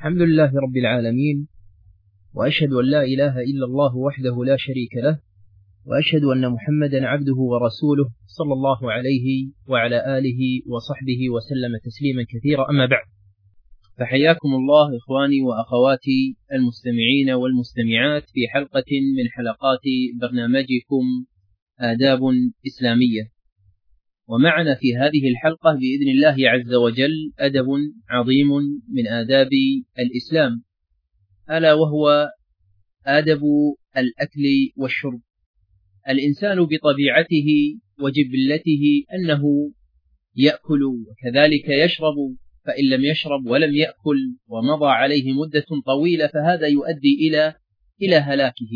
الحمد لله رب العالمين، وأشهد أن لا إله إلا الله وحده لا شريك له، وأشهد أن محمدا عبده ورسوله صلى الله عليه وعلى آله وصحبه وسلم تسليما كثيرا. أما بعد، فحياكم الله إخواني وأخواتي المستمعين والمستمعات في حلقة من حلقات برنامجكم آداب إسلامية. ومعنا في هذه الحلقة بإذن الله عز وجل أدب عظيم من آداب الإسلام، ألا وهو آدب الأكل والشرب. الإنسان بطبيعته وجبلته أنه يأكل وكذلك يشرب، فإن لم يشرب ولم يأكل ومضى عليه مدة طويلة فهذا يؤدي إلى هلاكه.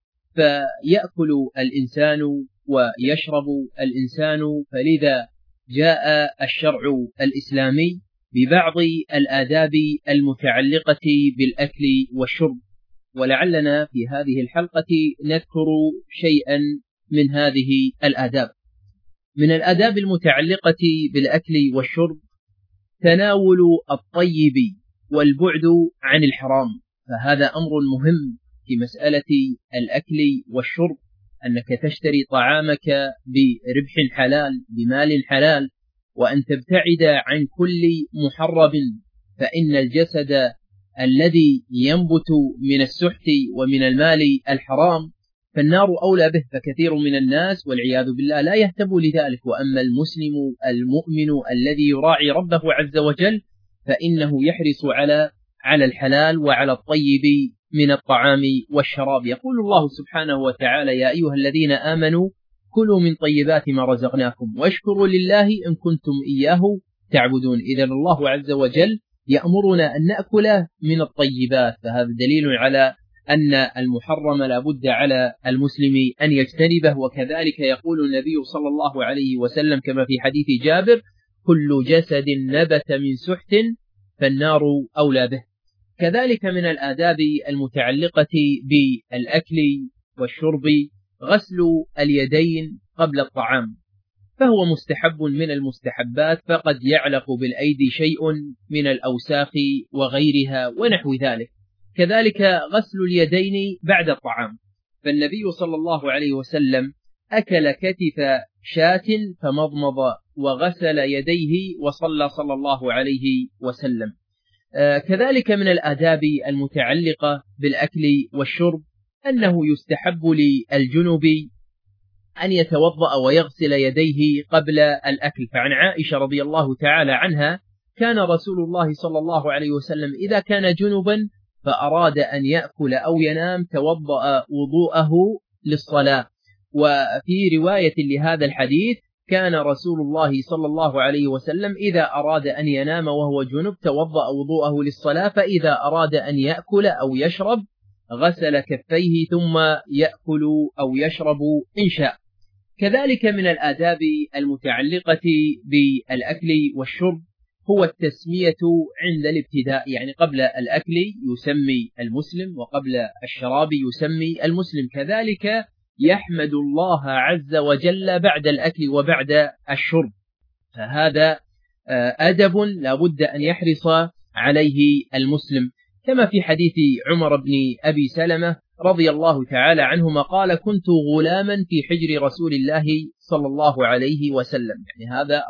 فيأكل الإنسان ويشرب الإنسان، فلذا جاء الشرع الإسلامي ببعض الآداب المتعلقة بالأكل والشرب، ولعلنا في هذه الحلقة نذكر شيئا من هذه الآداب. من الآداب المتعلقة بالأكل والشرب تناول الطيب والبعد عن الحرام، فهذا أمر مهم في مسألة الأكل والشرب، أنك تشتري طعامك بربح حلال بمال حلال، وأن تبتعد عن كل محرم، فإن الجسد الذي ينبت من السحت ومن المال الحرام فالنار أولى به. فكثير من الناس والعياذ بالله لا يهتم لذلك، وأما المسلم المؤمن الذي يراعي ربه عز وجل فإنه يحرص على الحلال وعلى الطيب من الطعام والشراب. يقول الله سبحانه وتعالى: يا أيها الذين آمنوا كلوا من طيبات ما رزقناكم واشكروا لله إن كنتم إياه تعبدون. إذن الله عز وجل يأمرنا أن نأكل من الطيبات، فهذا دليل على أن المحرم لا بد على المسلم أن يجتنبه. وكذلك يقول النبي صلى الله عليه وسلم كما في حديث جابر: كل جسد نبت من سحت فالنار أولى به. كذلك من الآداب المتعلقة بالأكل والشرب غسل اليدين قبل الطعام، فهو مستحب من المستحبات، فقد يعلق بالأيدي شيء من الأوساخ وغيرها ونحو ذلك. كذلك غسل اليدين بعد الطعام، فالنبي صلى الله عليه وسلم أكل كتف شاة فمضمض وغسل يديه وصلى صلى الله عليه وسلم. كذلك من الآداب المتعلقة بالأكل والشرب أنه يستحب للجنب أن يتوضأ ويغسل يديه قبل الأكل. فعن عائشة رضي الله تعالى عنها: كان رسول الله صلى الله عليه وسلم إذا كان جنبا فأراد أن يأكل أو ينام توضأ وضوءه للصلاة. وفي رواية لهذا الحديث: كان رسول الله صلى الله عليه وسلم إذا أراد أن ينام وهو جنب توضأ وضوءه للصلاة، فإذا أراد أن يأكل أو يشرب غسل كفيه ثم يأكل أو يشرب إن شاء. كذلك من الآداب المتعلقة بالأكل والشرب هو التسمية عند الابتداء، يعني قبل الأكل يسمي المسلم وقبل الشراب يسمي المسلم. كذلك يحمد الله عز وجل بعد الأكل وبعد الشرب، فهذا أدب لا بد أن يحرص عليه المسلم، كما في حديث عمر بن أبي سلمة رضي الله تعالى عنهما قال: كنت غلاما في حجر رسول الله صلى الله عليه وسلم. يعني هذا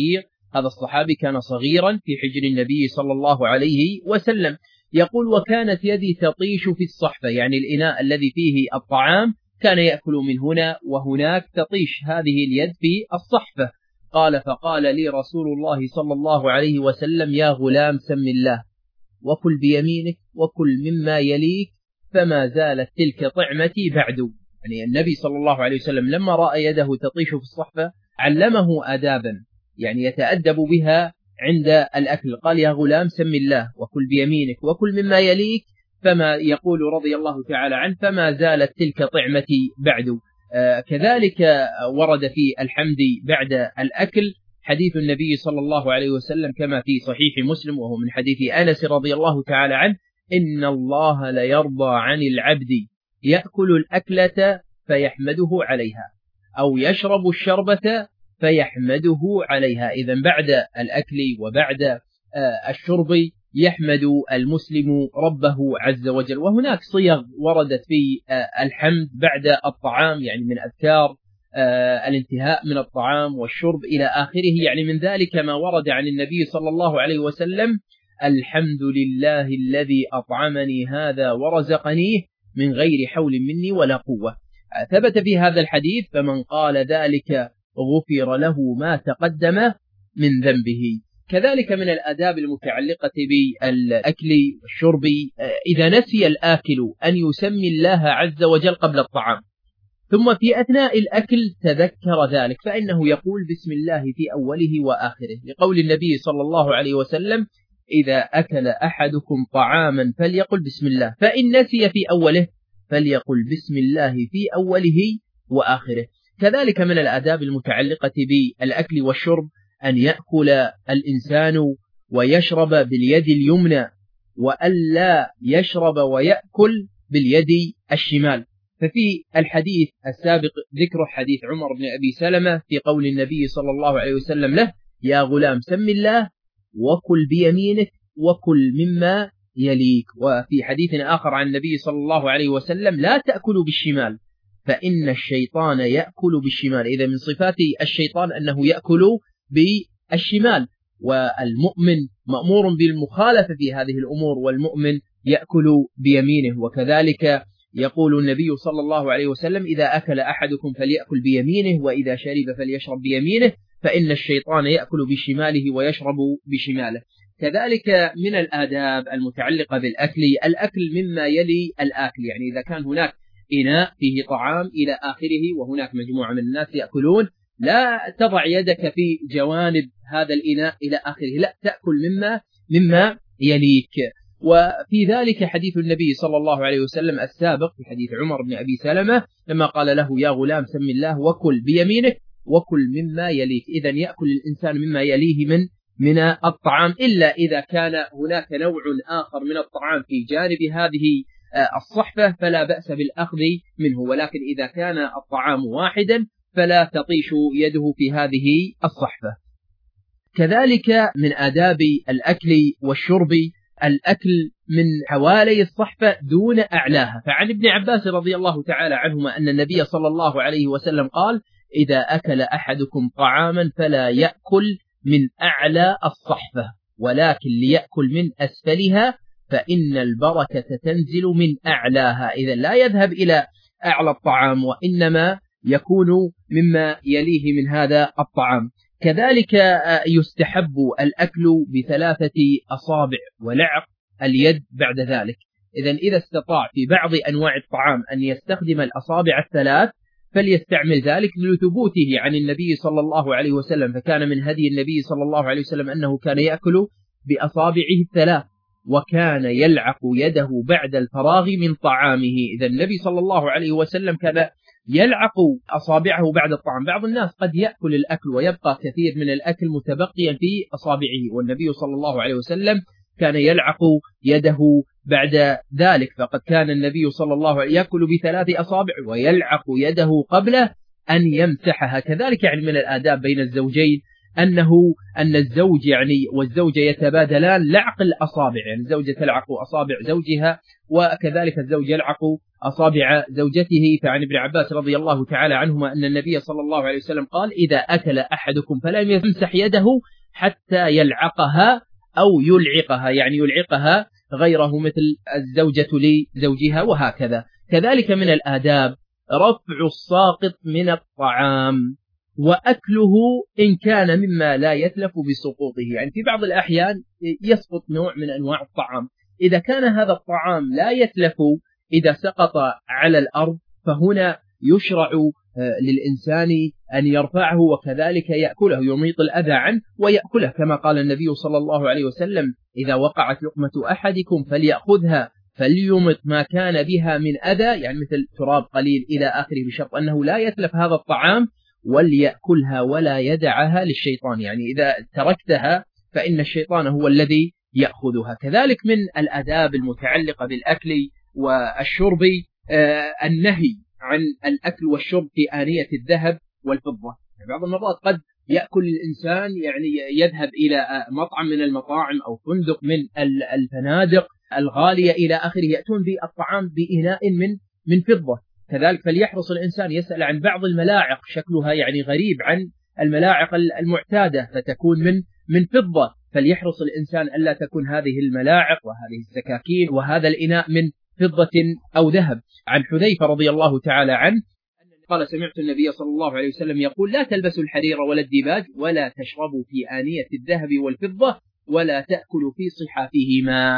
الصحابي كان صغيرا في حجر النبي صلى الله عليه وسلم. يقول: وكانت يدي تطيش في الصحفة، يعني الإناء الذي فيه الطعام كان يأكل من هنا وهناك، تطيش هذه اليد في الصحفة. قال: فقال لي رسول الله صلى الله عليه وسلم: يا غلام سم الله وكل بيمينك وكل مما يليك، فما زالت تلك طعمتي بعد. يعني النبي صلى الله عليه وسلم لما رأى يده تطيش في الصحفة علمه آدابا يعني يتأدب بها عند الأكل. قال: يا غلام سم الله وكل بيمينك وكل مما يليك، فما يقول رضي الله تعالى عنه: فما زالت تلك طعمتي بعد. كذلك ورد في الحمد بعد الأكل حديث النبي صلى الله عليه وسلم كما في صحيح مسلم، وهو من حديث أنس رضي الله تعالى عنه: إن الله ليرضى عن العبد يأكل الأكلة فيحمده عليها، أو يشرب الشربة فيحمده عليها. إذن بعد الأكل وبعد الشرب يحمد المسلم ربه عز وجل. وهناك صيغ وردت في الحمد بعد الطعام، يعني من أذكار الانتهاء من الطعام والشرب إلى آخره. يعني من ذلك ما ورد عن النبي صلى الله عليه وسلم: الحمد لله الذي أطعمني هذا ورزقنيه من غير حول مني ولا قوة. ثبت في هذا الحديث: فمن قال ذلك غفر له ما تقدم من ذنبه. كذلك من الآداب المتعلقة بالأكل والشرب: إذا نسي الآكل أن يسمي الله عز وجل قبل الطعام، ثم في أثناء الأكل تذكر ذلك، فإنه يقول بسم الله في أوله وآخره، لقول النبي صلى الله عليه وسلم: إذا أكل أحدكم طعاما فليقل بسم الله، فإن نسي في أوله فليقل بسم الله في أوله وآخره. كذلك من الآداب المتعلقة بالأكل والشرب أن يأكل الإنسان ويشرب باليد اليمنى، وألا يشرب ويأكل باليد الشمال. ففي الحديث السابق ذكر حديث عمر بن أبي سلمة في قول النبي صلى الله عليه وسلم له: يا غلام سم الله وكل بيمينك وكل مما يليك. وفي حديث آخر عن النبي صلى الله عليه وسلم: لا تأكلوا بالشمال فإن الشيطان يأكل بالشمال. إذا من صفات الشيطان أنه يأكل بالشمال، والمؤمن مأمور بالمخالفة في هذه الأمور، والمؤمن يأكل بيمينه. وكذلك يقول النبي صلى الله عليه وسلم: إذا أكل أحدكم فليأكل بيمينه، وإذا شرب فليشرب بيمينه، فإن الشيطان يأكل بشماله ويشرب بشماله. كذلك من الآداب المتعلقة بالأكل: الأكل مما يلي الآكل، يعني إذا كان هناك إناء فيه طعام إلى آخره وهناك مجموعة من الناس يأكلون، لا تضع يدك في جوانب هذا الإناء إلى آخره، لا، تأكل مما يليك. وفي ذلك حديث النبي صلى الله عليه وسلم السابق في حديث عمر بن أبي سلمة لما قال له: يا غلام سم الله وكل بيمينك وكل مما يليك. إذا يأكل الإنسان مما يليه من الطعام، إلا إذا كان هناك نوع آخر من الطعام في جانب هذه الصحفة فلا بأس بالأخذ منه، ولكن إذا كان الطعام واحدا فلا تطيش يده في هذه الصحفة. كذلك من آداب الأكل والشرب الأكل من حوالي الصحفة دون أعلاها. فعن ابن عباس رضي الله تعالى عنهما أن النبي صلى الله عليه وسلم قال: إذا أكل أحدكم طعاما فلا يأكل من أعلى الصحفة، ولكن ليأكل من أسفلها، فإن البركة تنزل من أعلاها. إذا لا يذهب إلى أعلى الطعام، وإنما يكون مما يليه من هذا الطعام. كذلك يستحب الأكل ب3 أصابع ولعق اليد بعد ذلك. إذا استطاع في بعض أنواع الطعام أن يستخدم الأصابع 3 فليستعمل ذلك لثبوته عن النبي صلى الله عليه وسلم، فكان من هدي النبي صلى الله عليه وسلم أنه كان يأكل بأصابعه 3، وكان يلعق يده بعد الفراغ من طعامه. إذا النبي صلى الله عليه وسلم كان يلعق أصابعه بعد الطعام. بعض الناس قد يأكل الأكل ويبقى كثير من الأكل متبقيا في أصابعه، والنبي صلى الله عليه وسلم كان يلعق يده بعد ذلك، فقد كان النبي صلى الله عليه وسلم يأكل ب3 أصابع ويلعق يده قبل أن يمسحها. كذلك يعني من الآداب بين الزوجين أن الزوج والزوجة يتبادلان لعق الأصابع، يعني الزوجة تلعق أصابع زوجها وكذلك الزوج يلعق أصابع زوجته. فعن ابن عباس رضي الله تعالى عنهما أن النبي صلى الله عليه وسلم قال: إذا أكل أحدكم فلا يمسح يده حتى يلعقها أو يلعقها، يعني يلعقها غيره مثل الزوجة لزوجها، وهكذا. كذلك من الآداب رفع الساقط من الطعام وأكله إن كان مما لا يتلف بسقوطه، يعني في بعض الأحيان يسقط نوع من أنواع الطعام، إذا كان هذا الطعام لا يتلف إذا سقط على الأرض فهنا يشرع للإنسان أن يرفعه وكذلك يأكله، يميط الأذى عنه ويأكله، كما قال النبي صلى الله عليه وسلم: إذا وقعت لقمة أحدكم فليأخذها فليمط ما كان بها من أذى، يعني مثل تراب قليل إلى آخره، بشرط أنه لا يتلف هذا الطعام، وليأكلها ولا يدعها للشيطان، يعني إذا تركتها فإن الشيطان هو الذي يأخذها. كذلك من الآداب المتعلقة بالأكل والشرب النهي عن الأكل والشرب في آنية الذهب والفضة. يعني بعض المرات قد يأكل الإنسان يعني يذهب إلى مطعم من المطاعم أو فندق من الفنادق الغالية إلى آخره، يأتون بالطعام بإناء من فضة. كذلك فليحرص الإنسان يسأل عن بعض الملاعق شكلها يعني غريب عن الملاعق المعتادة فتكون من فضة، فليحرص الإنسان ألا تكون هذه الملاعق وهذه السكاكين وهذا الإناء من فضة أو ذهب. عن حذيفة رضي الله تعالى عنه قال سمعت النبي صلى الله عليه وسلم يقول لا تلبسوا الحرير ولا الديباج ولا تشربوا في آنية الذهب والفضة ولا تأكلوا في صحافهما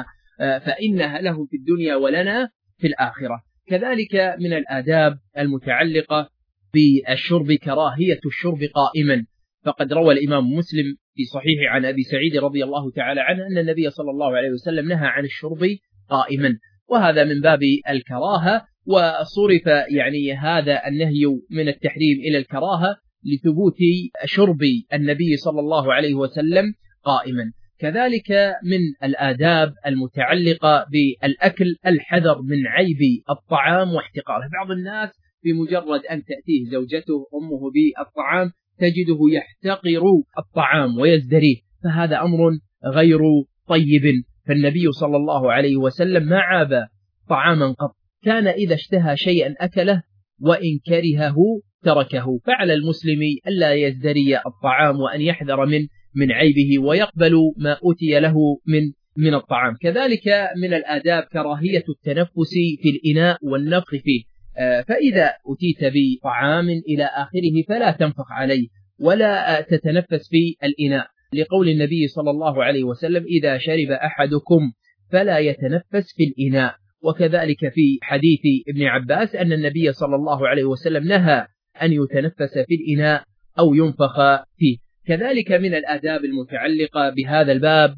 فإنها لهم في الدنيا ولنا في الآخرة. كذلك من الآداب المتعلقة بالشرب كراهية الشرب قائما، فقد روى الإمام مسلم في صحيح عن أبي سعيد رضي الله تعالى عنه أن النبي صلى الله عليه وسلم نهى عن الشرب قائما، وهذا من باب الكراهة، وصرف يعني هذا النهي من التحريم إلى الكراهة لثبوت شرب النبي صلى الله عليه وسلم قائما. كذلك من الآداب المتعلقة بالأكل الحذر من عيب الطعام واحتقاره. بعض الناس بمجرد أن تأتيه زوجته أمه بالطعام تجده يحتقر الطعام ويزدريه، فهذا أمر غير طيب. فالنبي صلى الله عليه وسلم ما عاب طعاما قط، كان إذا اشتهى شيئا أكله وإن كرهه تركه. فعلى المسلم ألا يزدري الطعام وأن يحذر من عيبه ويقبل ما أتي له من الطعام. كذلك من الآداب كراهية التنفس في الإناء والنفخ فيه، فإذا أتيت بطعام إلى آخره فلا تنفخ عليه ولا تتنفس في الإناء، لقول النبي صلى الله عليه وسلم إذا شرب أحدكم فلا يتنفس في الإناء. وكذلك في حديث ابن عباس أن النبي صلى الله عليه وسلم نهى أن يتنفس في الإناء أو ينفخ فيه. كذلك من الآداب المتعلقة بهذا الباب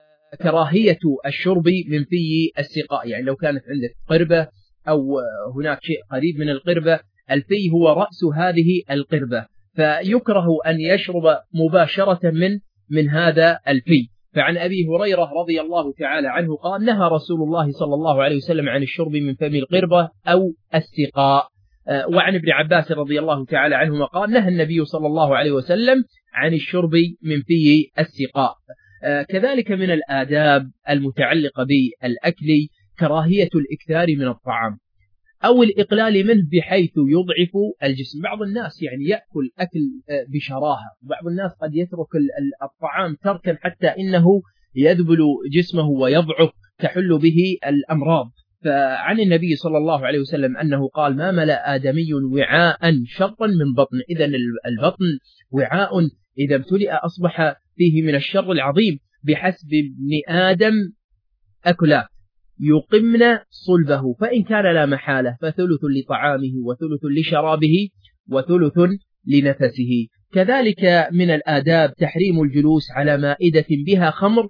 كراهية الشرب من في السقاء، يعني لو كانت عندك قربة أو هناك شيء قريب من القربة، الفي هو رأس هذه القربة، فيكره أن يشرب مباشرة من هذا الفي. فعن أبي هريرة رضي الله تعالى عنه قال نهى رسول الله صلى الله عليه وسلم عن الشرب من فم القربة أو السقاء. وعن ابن عباس رضي الله تعالى عنهما قال نهى النبي صلى الله عليه وسلم عن الشرب من في السقاء. كذلك من الآداب المتعلقة بالأكل كراهية الإكثار من الطعام أو الإقلال منه بحيث يضعف الجسم. بعض الناس يعني يأكل أكل بشراهة، بعض الناس قد يترك الطعام تركا حتى إنه يذبل جسمه ويضعف تحل به الأمراض. فعن النبي صلى الله عليه وسلم أنه قال ما ملأ آدمي وعاء شرا من بطن. إذن البطن وعاء إذا امتلئ أصبح فيه من الشر العظيم. بحسب ابن آدم أكلات يقمن صلبه فإن كان لا محالة فثلث لطعامه وثلث لشرابه وثلث لنفسه. كذلك من الآداب تحريم الجلوس على مائدة بها خمر،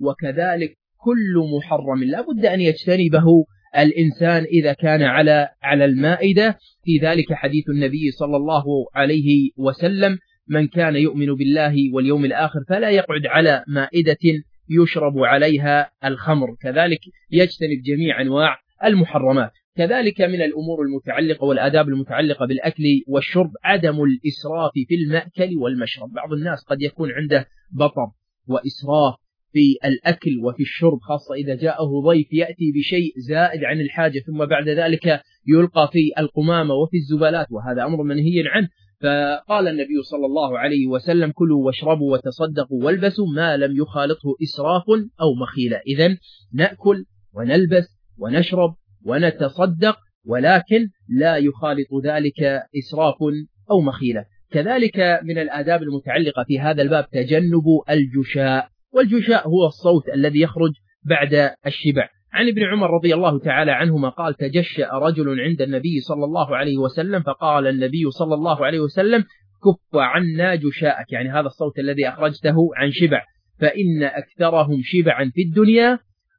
وكذلك كل محرم لا بد أن يجتنبه الإنسان إذا كان على المائدة. في ذلك حديث النبي صلى الله عليه وسلم من كان يؤمن بالله واليوم الآخر فلا يقعد على مائدة يشرب عليها الخمر. كذلك يجتنب جميع أنواع المحرمات. كذلك من الأمور المتعلقة والآداب المتعلقة بالأكل والشرب عدم الإسراف في المأكل والمشرب. بعض الناس قد يكون عنده بطر وإسراف في الأكل وفي الشرب، خاصة إذا جاءه ضيف يأتي بشيء زائد عن الحاجة ثم بعد ذلك يلقى في القمامة وفي الزبالات، وهذا أمر منهي عنه. فقال النبي صلى الله عليه وسلم كلوا واشربوا وتصدقوا والبسوا ما لم يخالطه إسراف أو مخيلة. إذن نأكل ونلبس ونشرب ونتصدق ولكن لا يخالط ذلك إسراف أو مخيلة. كذلك من الآداب المتعلقة في هذا الباب تجنب الجشاء، والجشاء هو الصوت الذي يخرج بعد الشبع. عن ابن عمر رضي الله تعالى عنهما قال تجشأ رجل عند النبي صلى الله عليه وسلم فقال النبي صلى الله عليه وسلم كف عنا جشاءك، يعني هذا الصوت الذي أخرجته عن شبع، فإن أكثرهم شبعا في الدنيا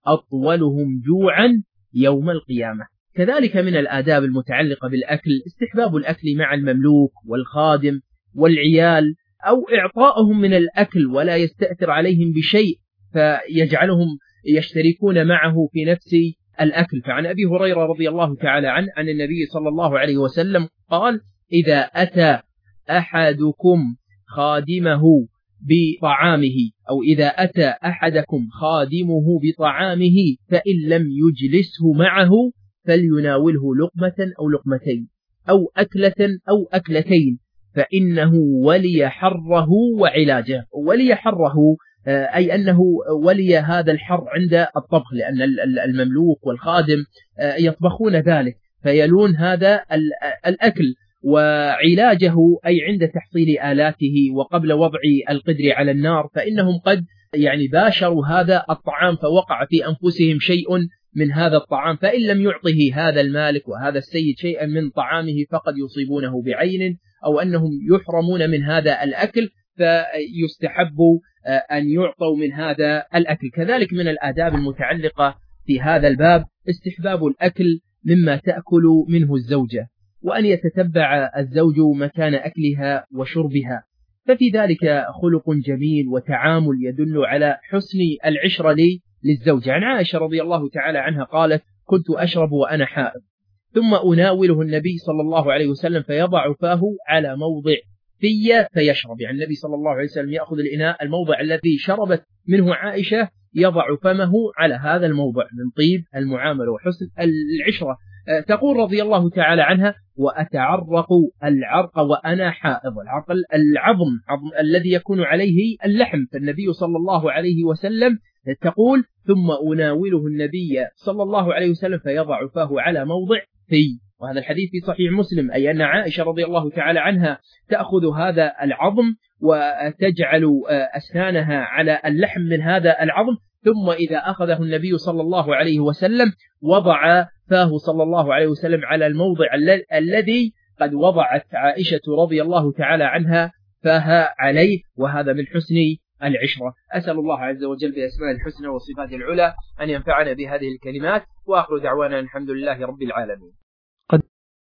أطولهم جوعا يوم القيامة. كذلك من الآداب المتعلقة بالأكل استحباب الأكل مع المملوك والخادم والعيال أو إعطائهم من الأكل ولا يستأثر عليهم بشيء فيجعلهم يشتركون معه في نفس الأكل. فعن أبي هريرة رضي الله تعالى عنه عن النبي صلى الله عليه وسلم قال إذا أتى أحدكم خادمه بطعامه، أو إذا أتى أحدكم خادمه بطعامه فإن لم يجلسه معه فليناوله لقمة أو لقمتين أو أكلة أو أكلتين، فإنه ولي حره وعلاجه. ولي حره أي أنه ولي هذا الحر عند الطبخ، لأن المملوك والخادم يطبخون ذلك فيلون هذا الأكل. وعلاجه أي عند تحصيل آلاته وقبل وضع القدر على النار، فإنهم قد باشروا هذا الطعام فوقع في أنفسهم شيء من هذا الطعام، فإن لم يعطه هذا المالك وهذا السيد شيئا من طعامه فقد يصيبونه بعين، أو أنهم يحرمون من هذا الأكل فيستحب أن يعطوا من هذا الأكل. كذلك من الآداب المتعلقة في هذا الباب استحباب الأكل مما تأكل منه الزوجة، وأن يتتبع الزوج مكان أكلها وشربها، ففي ذلك خلق جميل وتعامل يدل على حسن العشرة للزوجة. عن عائشة رضي الله تعالى عنها قالت: كنت أشرب وأنا حائض، ثم أناوله النبي صلى الله عليه وسلم فيضع فاه على موضع في فيشرب. النبي صلى الله عليه وسلم يأخذ الإناء، الموضع الذي شربت منه عائشة، يضع فمه على هذا الموضع من طيب المعاملة وحسن العشرة. تقول رضي الله تعالى عنها: وأتعرق العرق وأنا حائض. العظم الذي يكون عليه اللحم، فالنبي صلى الله عليه وسلم تقول: ثم أناوله النبي صلى الله عليه وسلم فيضع فاه على موضع في. وهذا الحديث في صحيح مسلم، أي أن عائشة رضي الله تعالى عنها تأخذ هذا العظم وتجعل أسنانها على اللحم من هذا العظم، ثم إذا أخذه النبي صلى الله عليه وسلم وضع فاه صلى الله عليه وسلم على الموضع الذي قد وضعت عائشة رضي الله تعالى عنها فاها عليه، وهذا من حسن العشرة. أسأل الله عز وجل بأسماء الحسنى وصفات العلى أن ينفعنا بهذه الكلمات، وآخر دعوانا الحمد لله رب العالمين.